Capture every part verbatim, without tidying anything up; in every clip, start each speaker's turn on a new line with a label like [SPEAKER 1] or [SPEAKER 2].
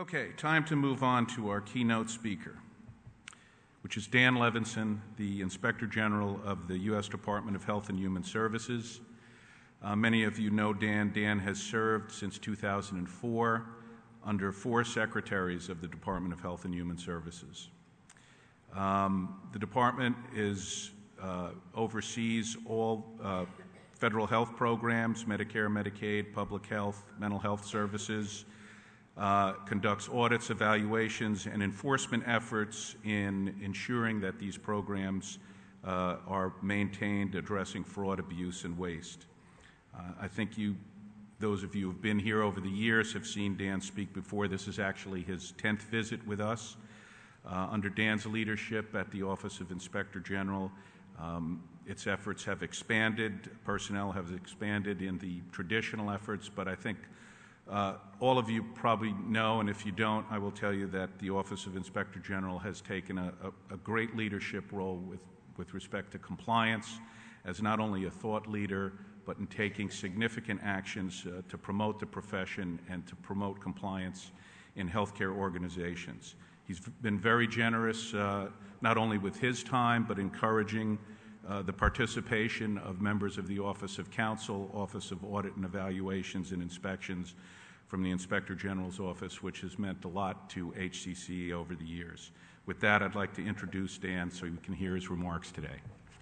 [SPEAKER 1] Okay, time to move on to our keynote speaker, which is Dan Levinson, the Inspector General of the U S Department of Health and Human Services. Uh, many of you know Dan. Dan has served since two thousand four under four secretaries of the Department of Health and Human Services. Um, the department is uh, oversees all uh, federal health programs, Medicare, Medicaid, public health, mental health services, uh, conducts audits, evaluations, and enforcement efforts in ensuring that these programs uh, are maintained, addressing fraud, abuse, and waste. Uh, I think you, those of you who have been here over the years have seen Dan speak before. This is actually his tenth visit with us. Uh, under Dan's leadership at the Office of Inspector General, um, its efforts have expanded, personnel have expanded in the traditional efforts, but I think uh, all of you probably know, and if you don't, I will tell you that the Office of Inspector General has taken a, a, a great leadership role with, with respect to compliance as not only a thought leader, but in taking significant actions uh, to promote the profession and to promote compliance in healthcare organizations. He's been very generous, uh, not only with his time, but encouraging uh, the participation of members of the Office of Counsel, Office of Audit and Evaluations and Inspections from the Inspector General's Office, which has meant a lot to H C C over the years. With that, I'd like to introduce Dan so you can hear his remarks today.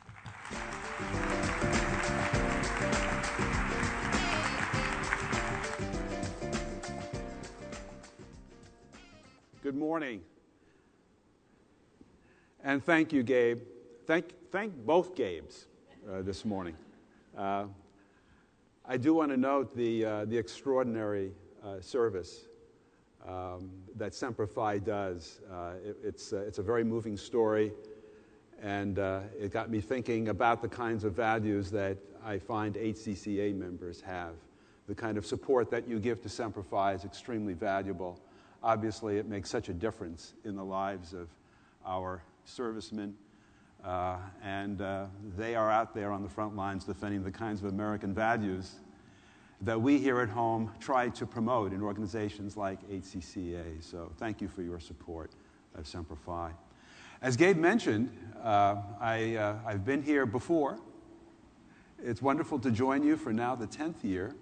[SPEAKER 2] Good morning. And thank you, Gabe. Thank, thank both Gabes uh, this morning. Uh, I do want to note the, uh, the extraordinary uh, service um, that Semper Fi does. Uh, it, it's, uh, it's a very moving story, and uh, it got me thinking about the kinds of values that I find H C C A members have. The kind of support that you give to Semper Fi is extremely valuable. Obviously, it makes such a difference in the lives of our servicemen, uh, and uh, they are out there on the front lines defending the kinds of American values that we here at home try to promote in organizations like H C C A. So thank you for your support of Semper Fi. As Gabe mentioned, uh, I, uh, I've been here before. It's wonderful to join you for now the tenth year.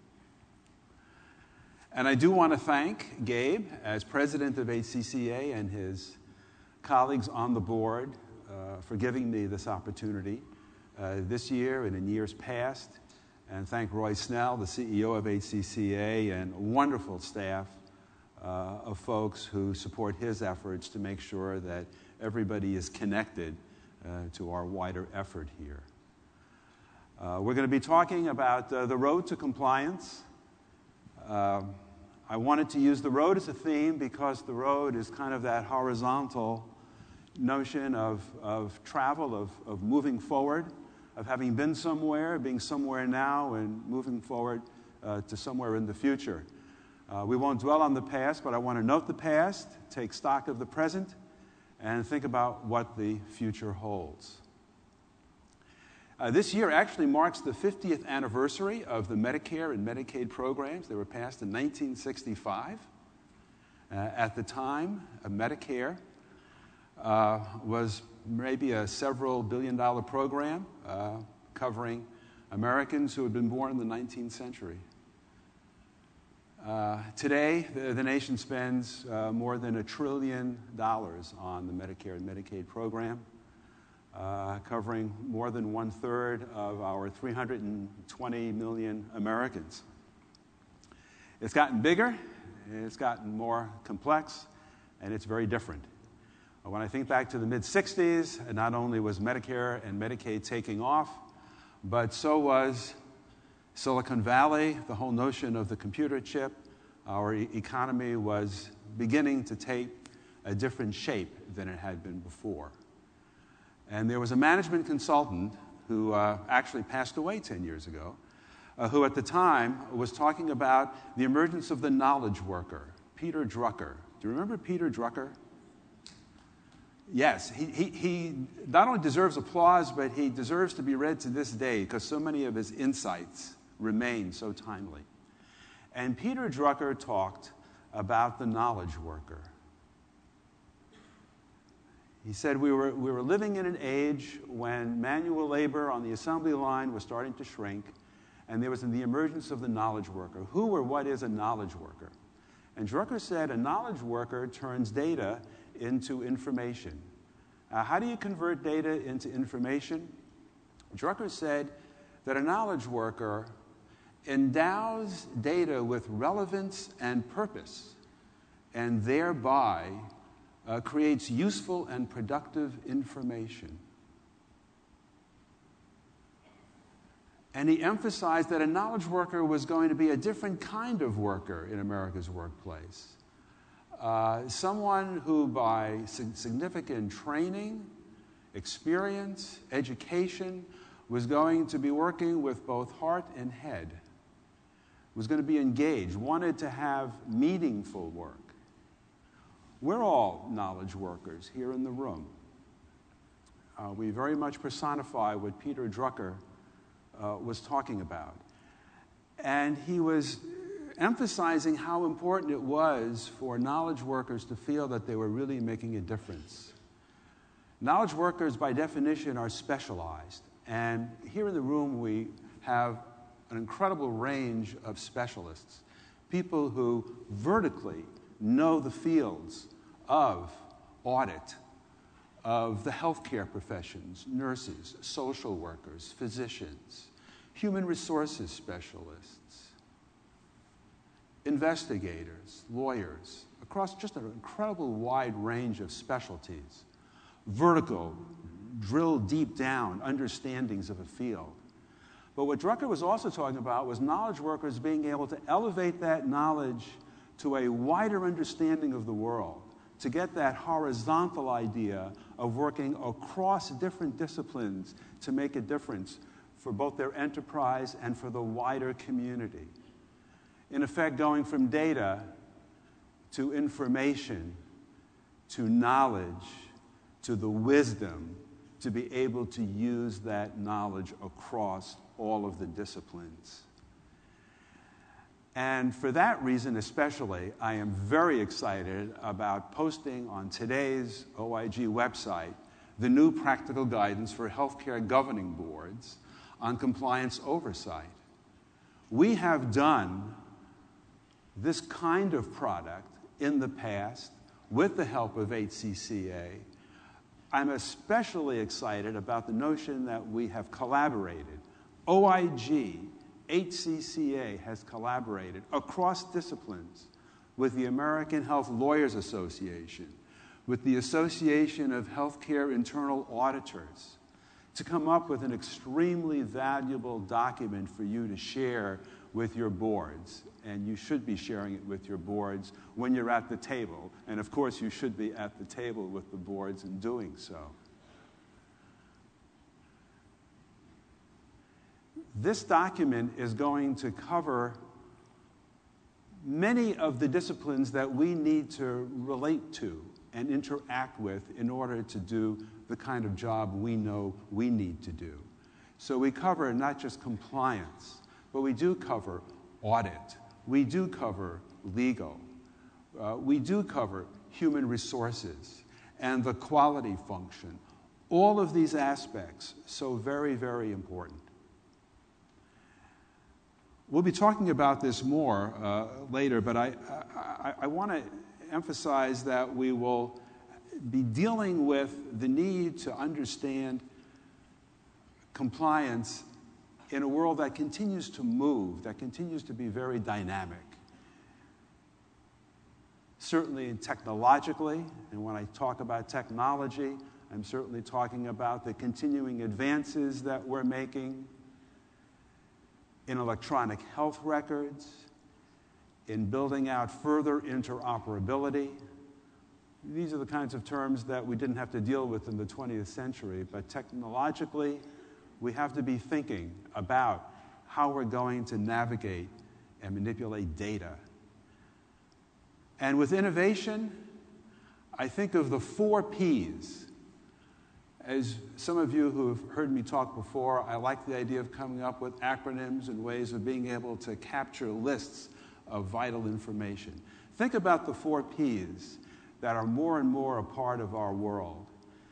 [SPEAKER 2] And I do want to thank Gabe, as president of H C C A, and his colleagues on the board uh, for giving me this opportunity uh, this year and in years past. And thank Roy Snell, the C E O of H C C A, and a wonderful staff uh, of folks who support his efforts to make sure that everybody is connected uh, to our wider effort here. Uh, we're going to be talking about uh, the road to compliance. Uh, I wanted to use the road as a theme because the road is kind of that horizontal notion of, of travel, of, of moving forward, of having been somewhere, being somewhere now, and moving forward uh, to somewhere in the future. Uh, we won't dwell on the past, but I want to note the past, take stock of the present, and think about what the future holds. Uh, this year actually marks the fiftieth anniversary of the Medicare and Medicaid programs. They were passed in nineteen sixty-five. Uh, at the time, uh, Medicare uh, was maybe a several billion dollar program uh, covering Americans who had been born in the nineteenth century. Uh, today, the, the nation spends uh, more than a trillion dollars on the Medicare and Medicaid program. Uh, covering more than one-third of our three hundred twenty million Americans. It's gotten bigger, it's gotten more complex, and it's very different. When I think back to the mid sixties, not only was Medicare and Medicaid taking off, but so was Silicon Valley, the whole notion of the computer chip. Our e- economy was beginning to take a different shape than it had been before. And there was a management consultant who uh, actually passed away ten years ago, uh, who at the time was talking about the emergence of the knowledge worker, Peter Drucker. Do you remember Peter Drucker? Yes, he, he, he not only deserves applause, but he deserves to be read to this day because so many of his insights remain so timely. And Peter Drucker talked about the knowledge worker. He said we were, we were living in an age when manual labor on the assembly line was starting to shrink, and there was the emergence of the knowledge worker. Who or what is a knowledge worker? And Drucker said a knowledge worker turns data into information. Uh, how do you convert data into information? Drucker said that a knowledge worker endows data with relevance and purpose, and thereby uh, creates useful and productive information. And he emphasized that a knowledge worker was going to be a different kind of worker in America's workplace. Uh, someone who, by significant training, experience, education, was going to be working with both heart and head, was going to be engaged, wanted to have meaningful work. We're all knowledge workers here in the room. Uh, we very much personify what Peter Drucker uh, was talking about. And he was emphasizing how important it was for knowledge workers to feel that they were really making a difference. Knowledge workers, by definition, are specialized. And here in the room, we have an incredible range of specialists, people who vertically know the fields of audit, of the healthcare professions, nurses, social workers, physicians, human resources specialists, investigators, lawyers, across just an incredible wide range of specialties. Vertical, drill deep down understandings of a field. But what Drucker was also talking about was knowledge workers being able to elevate that knowledge to a wider understanding of the world, to get that horizontal idea of working across different disciplines to make a difference for both their enterprise and for the wider community. In effect, going from data to information to knowledge to the wisdom to be able to use that knowledge across all of the disciplines. And for that reason especially, I am very excited about posting on today's O I G website the new practical guidance for healthcare governing boards on compliance oversight. We have done this kind of product in the past with the help of H C C A. I'm especially excited about the notion that we have collaborated. O I G, H C C A has collaborated across disciplines with the American Health Lawyers Association, with the Association of Healthcare Internal Auditors, to come up with an extremely valuable document for you to share with your boards. And you should be sharing it with your boards when you're at the table. And of course, you should be at the table with the boards in doing so. This document is going to cover many of the disciplines that we need to relate to and interact with in order to do the kind of job we know we need to do. So we cover not just compliance, but we do cover audit. We do cover legal. Uh, we do cover human resources and the quality function. All of these aspects, so very, very important. We'll be talking about this more uh, later, but I, I, I want to emphasize that we will be dealing with the need to understand compliance in a world that continues to move, that continues to be very dynamic. Certainly technologically, and when I talk about technology, I'm certainly talking about the continuing advances that we're making in electronic health records, in building out further interoperability. These are the kinds of terms that we didn't have to deal with in the twentieth century, but technologically, we have to be thinking about how we're going to navigate and manipulate data. And with innovation, I think of the four P's. As some of you who have heard me talk before, I like the idea of coming up with acronyms and ways of being able to capture lists of vital information. Think about the four P's that are more and more a part of our world.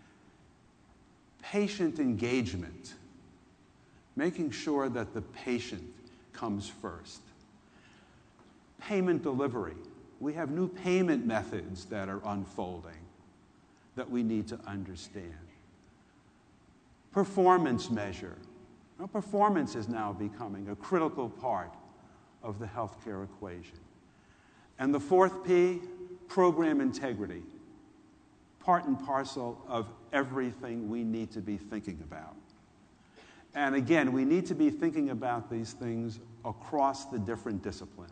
[SPEAKER 2] Patient engagement, making sure that the patient comes first. Payment delivery. We have new payment methods that are unfolding that we need to understand. Performance measure. Now, performance is now becoming a critical part of the healthcare equation. And the fourth P, program integrity, part and parcel of everything we need to be thinking about. And again, we need to be thinking about these things across the different disciplines.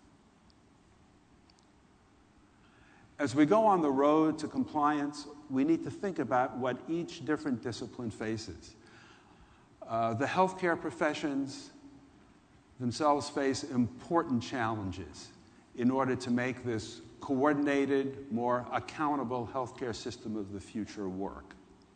[SPEAKER 2] As we go on the road to compliance, we need to think about what each different discipline faces. Uh, the healthcare professions themselves face important challenges in order to make this coordinated, more accountable healthcare system of the future work.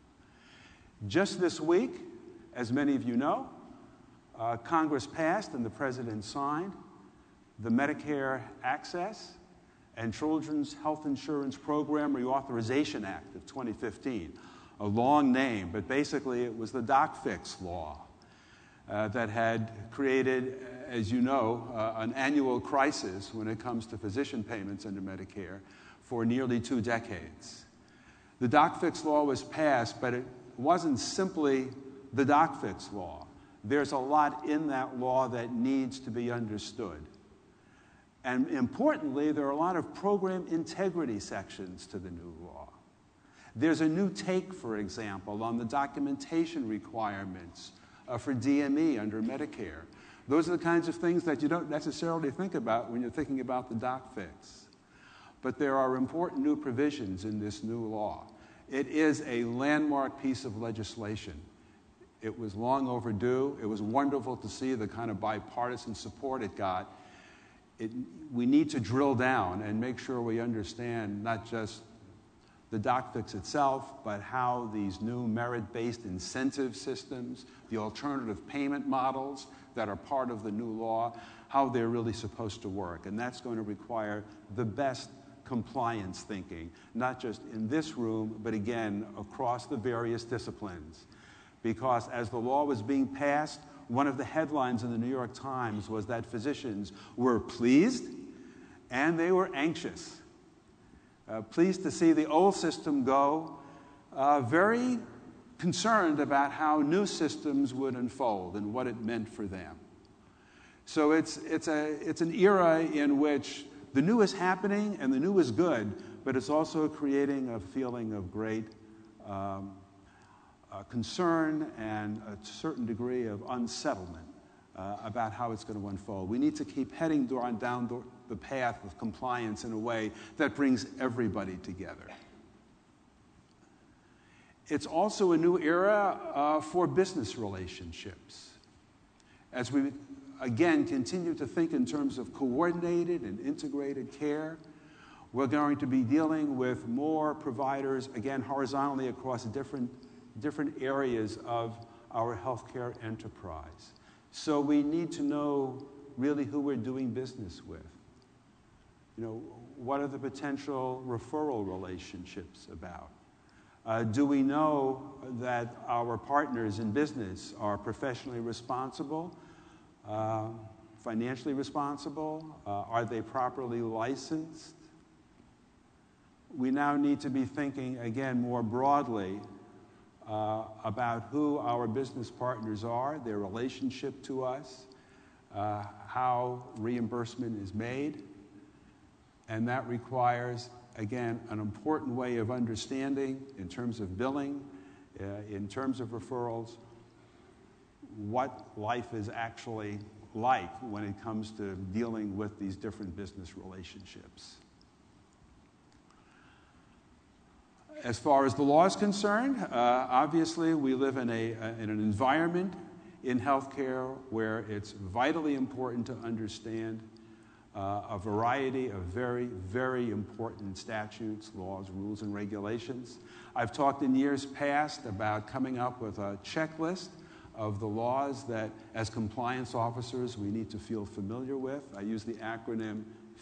[SPEAKER 2] Just this week, as many of you know, uh, Congress passed and the President signed the Medicare Access and Children's Health Insurance Program Reauthorization Act of twenty fifteen, a long name, but basically it was the Doc Fix law uh, that had created, as you know, uh, an annual crisis when it comes to physician payments under Medicare for nearly two decades. The Doc Fix law was passed, but it wasn't simply the Doc Fix law. There's a lot in that law that needs to be understood. And importantly, there are a lot of program integrity sections to the new law. There's a new take, for example, on the documentation requirements uh, for D M E under Medicare. Those are the kinds of things that you don't necessarily think about when you're thinking about the Doc Fix. But there are important new provisions in this new law. It is a landmark piece of legislation. It was long overdue. It was wonderful to see the kind of bipartisan support it got. It, we need to drill down and make sure we understand not just the Doc Fix itself, but how these new merit-based incentive systems, the alternative payment models that are part of the new law, how they're really supposed to work. And that's going to require the best compliance thinking, not just in this room, but again, across the various disciplines. Because as the law was being passed, one of the headlines in the New York Times was that physicians were pleased and they were anxious. Uh, pleased to see the old system go, uh, very concerned about how new systems would unfold and what it meant for them. So it's, it's, a, it's an era in which the new is happening and the new is good, but it's also creating a feeling of great um, uh, concern and a certain degree of unsettlement uh, about how it's going to unfold. We need to keep heading down, down the path of compliance in a way that brings everybody together. It's also a new era uh, for business relationships. As we, again, continue to think in terms of coordinated and integrated care, we're going to be dealing with more providers, again, horizontally across different, different areas of our healthcare enterprise. So we need to know really who we're doing business with. You know, what are the potential referral relationships about? Uh, do we know that our partners in business are professionally responsible, uh, financially responsible? Uh, are they properly licensed? We now need to be thinking, again, more broadly uh, about who our business partners are, their relationship to us, uh, how reimbursement is made. And that requires, again, an important way of understanding in terms of billing, uh, in terms of referrals, what life is actually like when it comes to dealing with these different business relationships. As far as the law is concerned, uh, obviously we live in, a, uh, in an environment in healthcare where it's vitally important to understand Uh, a variety of very, very important statutes, laws, rules, and regulations. I've talked in years past about coming up with a checklist of the laws that, as compliance officers, we need to feel familiar with. I use the acronym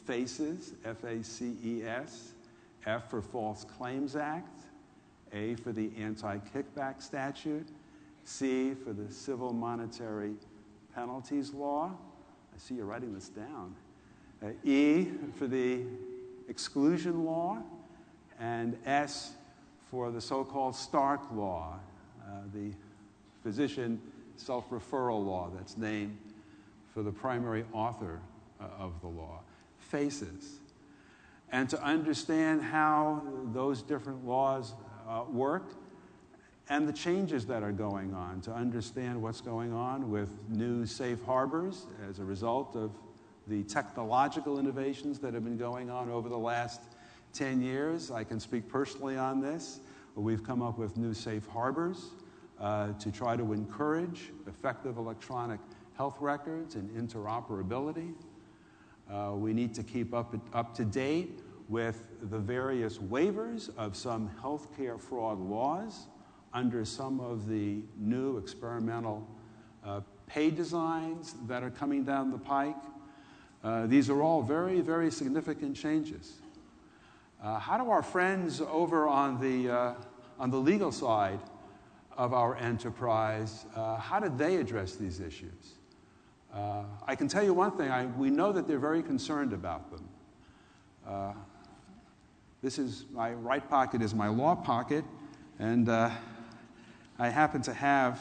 [SPEAKER 2] FACES, F A C E S, F for False Claims Act, A for the Anti-Kickback Statute, C for the Civil Monetary Penalties Law. I see you're writing this down. Uh, E for the Exclusion Law, and S for the so-called Stark Law, uh, the physician self-referral law that's named for the primary author uh, of the law. FACES. And to understand how those different laws uh, work and the changes that are going on, to understand what's going on with new safe harbors as a result of the technological innovations that have been going on over the last ten years. I can speak personally on this. We've come up with new safe harbors uh, to try to encourage effective electronic health records and interoperability. Uh, we need to keep up, up to date with the various waivers of some healthcare fraud laws under some of the new experimental uh, pay designs that are coming down the pike. Uh, these are all very, very significant changes. Uh, how do our friends over on the, uh, on the legal side of our enterprise, uh, how did they address these issues? Uh, I can tell you one thing, I, we know that they're very concerned about them. Uh, this is, my right pocket is my law pocket, and uh, I happen to have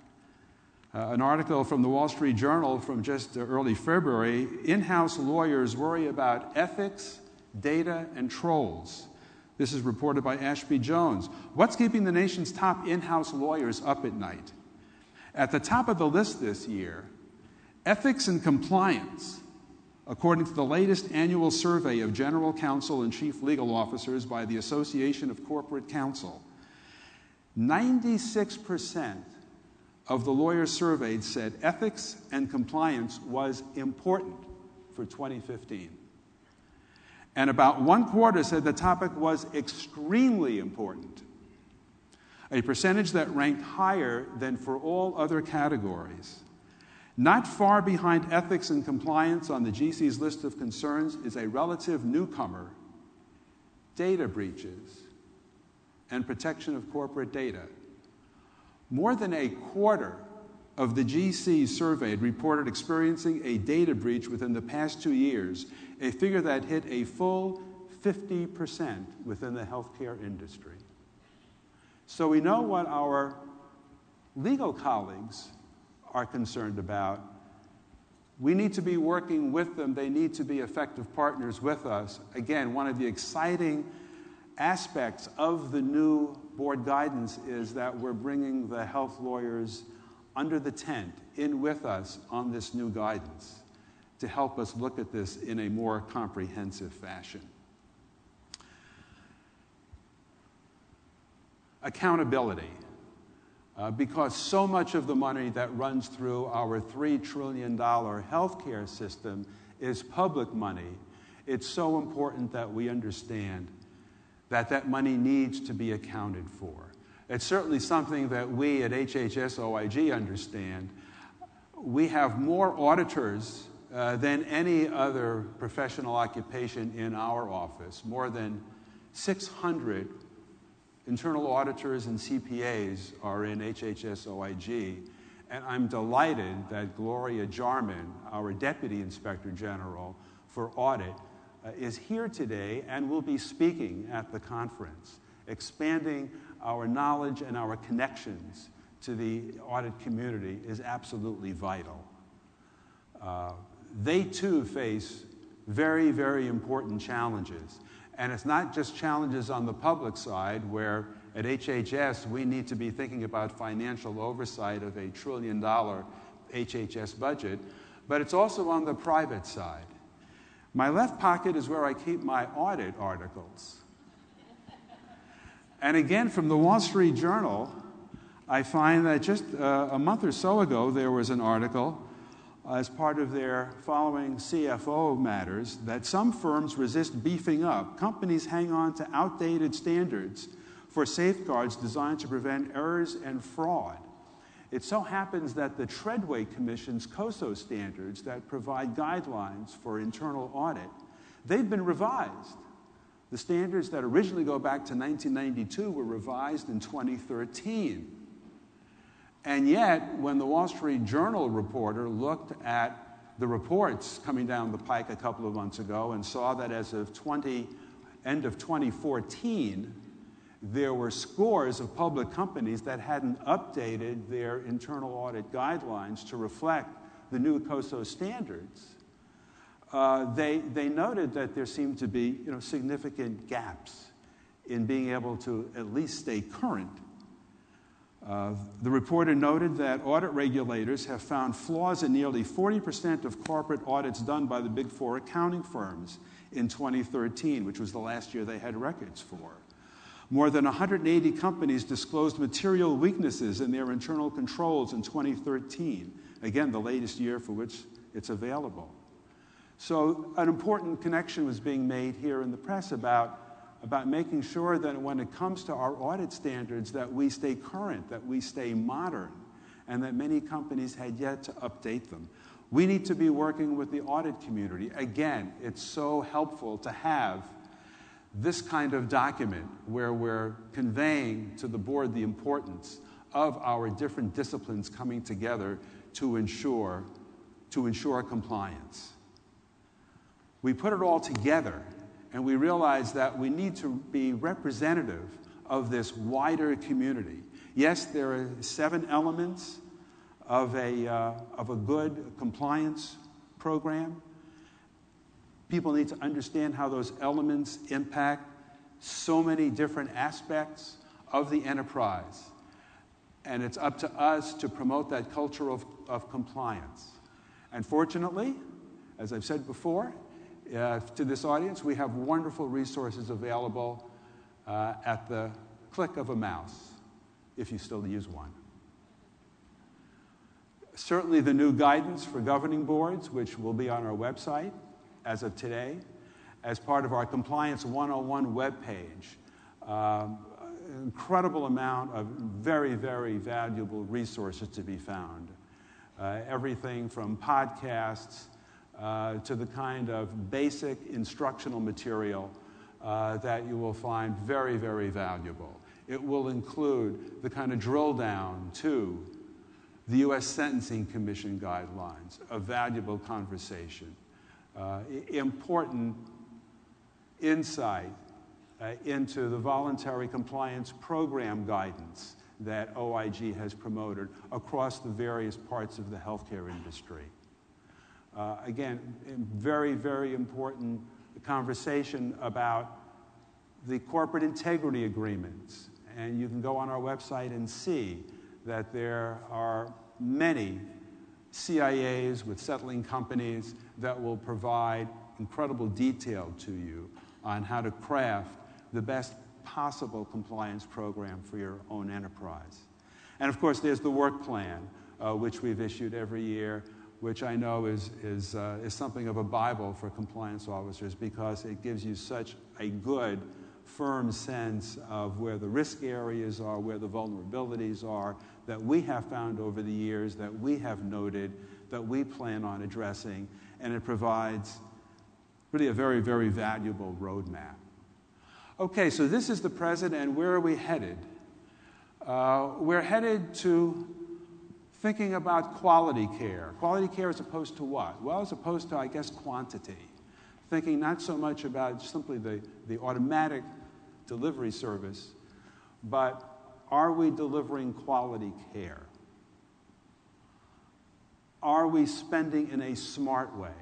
[SPEAKER 2] uh, an article from the Wall Street Journal from just uh, early February. In-house lawyers worry about ethics, data, and trolls. This is reported by Ashby Jones. What's keeping the nation's top in-house lawyers up at night? At the top of the list this year, ethics and compliance, according to the latest annual survey of general counsel and chief legal officers by the Association of Corporate Counsel. ninety-six percent of the lawyers surveyed said ethics and compliance was important for twenty fifteen. And about one quarter said the topic was extremely important, a percentage that ranked higher than for all other categories. Not far behind ethics and compliance on the G C's list of concerns is a relative newcomer, data breaches and protection of corporate data. More than a quarter of the G Cs surveyed reported experiencing a data breach within the past two years, a figure that hit a full fifty percent within the healthcare industry. So we know what our legal colleagues are concerned about. We need to be working with them. They need to be effective partners with us. Again, one of the exciting aspects of the new board guidance is that we're bringing the health lawyers under the tent, in with us on this new guidance to help us look at this in a more comprehensive fashion. Accountability. Uh, because so much of the money that runs through our three trillion dollars healthcare system is public money, it's so important that we understand that that money needs to be accounted for. It's certainly something that we at H H S O I G understand. We have more auditors uh, than any other professional occupation in our office, more than six hundred internal auditors and C P As are in H H S O I G, and I'm delighted that Gloria Jarman, our Deputy Inspector General for Audit, uh, is here today and will be speaking at the conference. Expanding our knowledge and our connections to the audit community is absolutely vital. Uh, they too face very, very important challenges. And it's not just challenges on the public side, where at H H S we need to be thinking about financial oversight of a trillion dollar H H S budget, but it's also on the private side. My left pocket is where I keep my audit articles. And again, from the Wall Street Journal, I find that just uh, a month or so ago there was an article as part of their following C F O matters, that some firms resist beefing up. Companies hang on to outdated standards for safeguards designed to prevent errors and fraud. It so happens that the Treadway Commission's COSO standards that provide guidelines for internal audit They've been revised. The standards that originally go back to nineteen ninety-two were revised in twenty thirteen. And yet, when the Wall Street Journal reporter looked at the reports coming down the pike a couple of months ago and saw that as of twenty, end of twenty fourteen, there were scores of public companies that hadn't updated their internal audit guidelines to reflect the new COSO standards, uh, they, they noted that there seemed to be you know, significant gaps in being able to at least stay current. Uh, the reporter noted that audit regulators have found flaws in nearly forty percent of corporate audits done by the Big Four accounting firms in twenty thirteen, which was the last year they had records for. More than one hundred eighty companies disclosed material weaknesses in their internal controls in twenty thirteen, again, the latest year for which it's available. So an important connection was being made here in the press about about making sure that when it comes to our audit standards that we stay current, that we stay modern, and that many companies had yet to update them. We need to be working with the audit community. Again, it's so helpful to have this kind of document where we're conveying to the board the importance of our different disciplines coming together to ensure, to ensure compliance. We put it all together, and we realize that we need to be representative of this wider community. Yes, there are seven elements of a, uh, of a good compliance program. People need to understand how those elements impact so many different aspects of the enterprise. And it's up to us to promote that culture of, of compliance. And fortunately, as I've said before, Uh, to this audience, we have wonderful resources available uh, at the click of a mouse, if you still use one. Certainly the new guidance for governing boards, which will be on our website as of today, as part of our Compliance one oh one webpage. Um, an incredible amount of very, very valuable resources to be found. Uh, everything from podcasts Uh, to the kind of basic instructional material uh, that you will find very, very valuable. It will include the kind of drill down to the U S Sentencing Commission guidelines, a valuable conversation, uh, important insight uh, into the voluntary compliance program guidance that O I G has promoted across the various parts of the healthcare industry. Uh, again, very, very important conversation about the corporate integrity agreements. And you can go on our website and see that there are many C I As with settling companies that will provide incredible detail to you on how to craft the best possible compliance program for your own enterprise. And of course, there's the work plan, uh, which we've issued every year, which I know is, is, uh, is something of a Bible for compliance officers because it gives you such a good, firm sense of where the risk areas are, where the vulnerabilities are, that we have found over the years, that we have noted, that we plan on addressing, and it provides really a very, very valuable roadmap. Okay, so this is the present, and where are we headed? Uh, we're headed to thinking about quality care. Quality care as opposed to what? Well, as opposed to, I guess, quantity. Thinking not so much about simply the, the automatic delivery service, but are we delivering quality care? Are we spending in a smart way?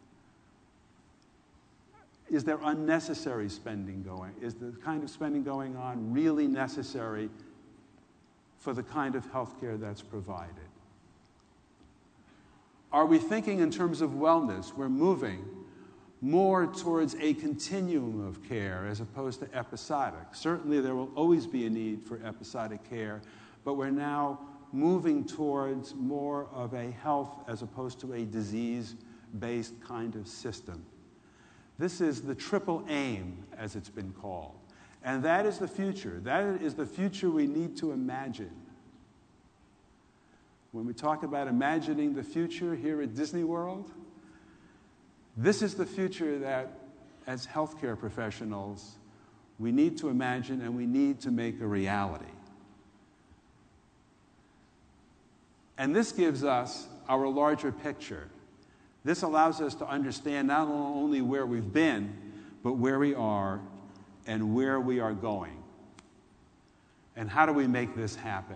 [SPEAKER 2] Is there unnecessary spending going? Is the kind of spending going on really necessary for the kind of health care that's provided? Are we thinking in terms of wellness? We're moving more towards a continuum of care as opposed to episodic. Certainly there will always be a need for episodic care, but we're now moving towards more of a health as opposed to a disease-based kind of system. This is the triple aim, as it's been called. And that is the future. That is the future we need to imagine. When we talk about imagining the future here at Disney World, this is the future that as healthcare professionals, we need to imagine and we need to make a reality. And this gives us our larger picture. This allows us to understand not only where we've been, but where we are and where we are going. And how do we make this happen?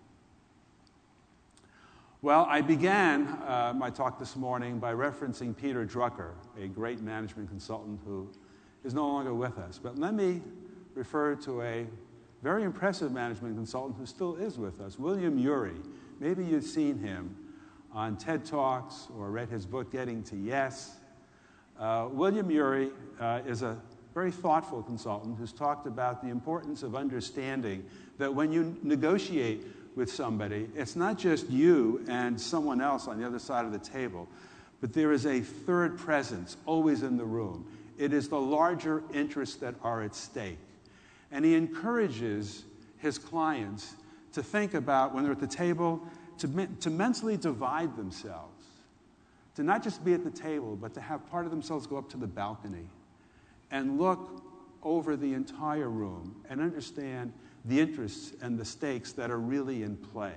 [SPEAKER 2] Well, I began uh, my talk this morning by referencing Peter Drucker, a great management consultant who is no longer with us. But let me refer to a very impressive management consultant who still is with us, William Ury. Maybe you've seen him on TED Talks or read his book, Getting to Yes. Uh, William Ury uh, is a very thoughtful consultant who's talked about the importance of understanding that when you negotiate with somebody, it's not just you and someone else on the other side of the table, but there is a third presence always in the room. It is the larger interests that are at stake. And he encourages his clients to think about, when they're at the table, to, to mentally divide themselves, to not just be at the table, but to have part of themselves go up to the balcony and look over the entire room and understand the interests and the stakes that are really in play.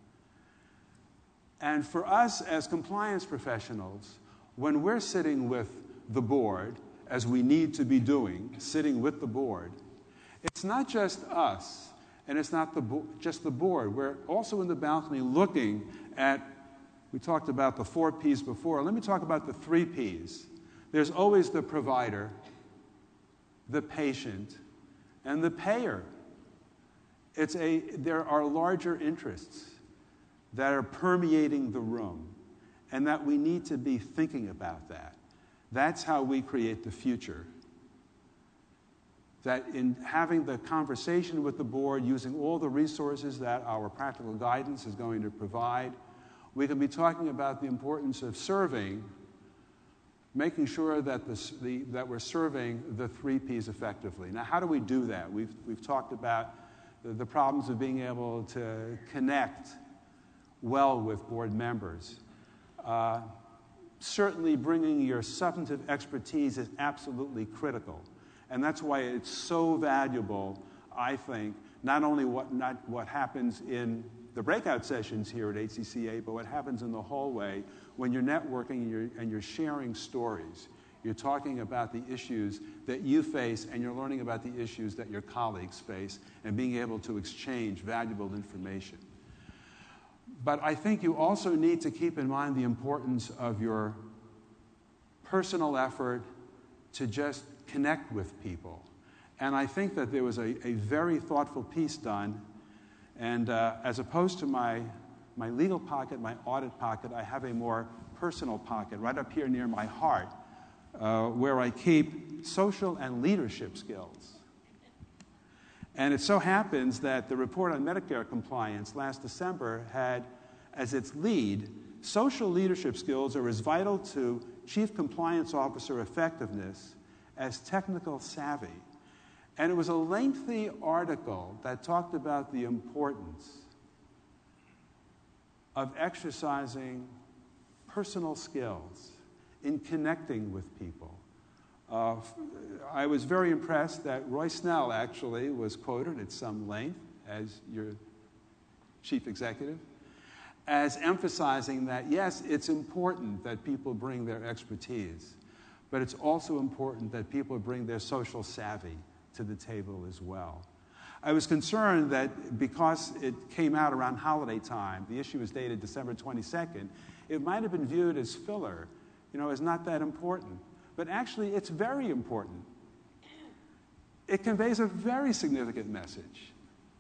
[SPEAKER 2] And for us as compliance professionals, when we're sitting with the board, as we need to be doing, sitting with the board, it's not just us, and it's not the bo- just the board. We're also in the balcony looking at, we talked about the four P's before. Let me talk about the three P's. There's always the provider, the patient, and the payer. It's a, there are larger interests that are permeating the room, and that we need to be thinking about that. That's how we create the future. That in having the conversation with the board, using all the resources that our practical guidance is going to provide, we can be talking about the importance of serving, making sure that, the, the, that we're serving the three P's effectively. Now, how do we do that? We've, we've talked about the, the problems of being able to connect well with board members. Uh, certainly bringing your substantive expertise is absolutely critical. And that's why it's so valuable, I think, not only what, not what happens in the breakout sessions here at H C C A, but what happens in the hallway when you're networking and you're, and you're sharing stories. You're talking about the issues that you face, and you're learning about the issues that your colleagues face, and being able to exchange valuable information. But I think you also need to keep in mind the importance of your personal effort to just connect with people. And I think that there was a, a very thoughtful piece done. And uh, as opposed to my, my legal pocket, my audit pocket, I have a more personal pocket right up here near my heart, uh, where I keep social and leadership skills. And it so happens that the report on Medicare compliance last December had as its lead, social leadership skills are as vital to Chief Compliance Officer effectiveness as technical savvy. And it was a lengthy article that talked about the importance of exercising personal skills in connecting with people. Uh, I was very impressed that Roy Snell actually was quoted at some length as your chief executive, as emphasizing that, yes, it's important that people bring their expertise, but it's also important that people bring their social savvy to the table as well. I was concerned that because it came out around holiday time, the issue was dated December twenty-second, it might have been viewed as filler, you know, as not that important. But actually, it's very important. It conveys a very significant message.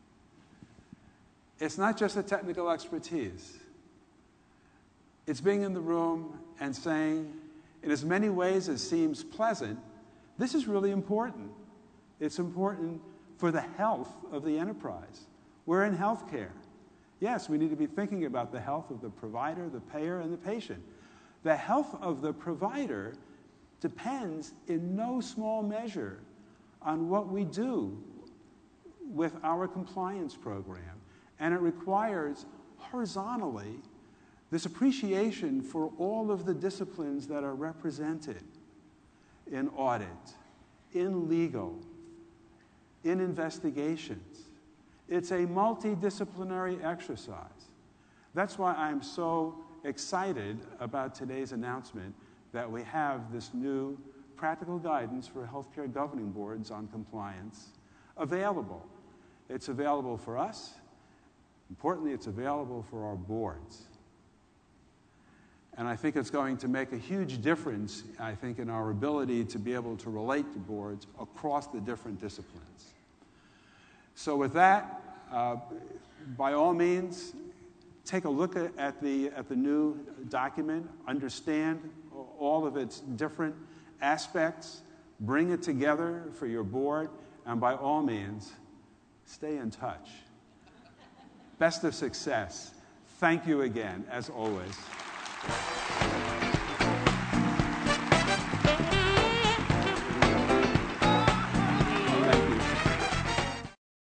[SPEAKER 2] It's not just the technical expertise. It's being in the room and saying, in as many ways as seems pleasant, this is really important. It's important for the health of the enterprise. We're in healthcare. Yes, we need to be thinking about the health of the provider, the payer, and the patient. The health of the provider depends in no small measure on what we do with our compliance program. And it requires, horizontally, this appreciation for all of the disciplines that are represented in audit, in legal, in investigations. It's a multidisciplinary exercise. That's why I'm so excited about today's announcement that we have this new practical guidance for healthcare governing boards on compliance available. It's available for us. Importantly, it's available for our boards. And I think it's going to make a huge difference, I think, in our ability to be able to relate to boards across the different disciplines. So with that, uh, by all means, take a look at, at, the, at the new document, understand all of its different aspects, bring it together for your board, and by all means, stay in touch. Best of success. Thank you again, as always.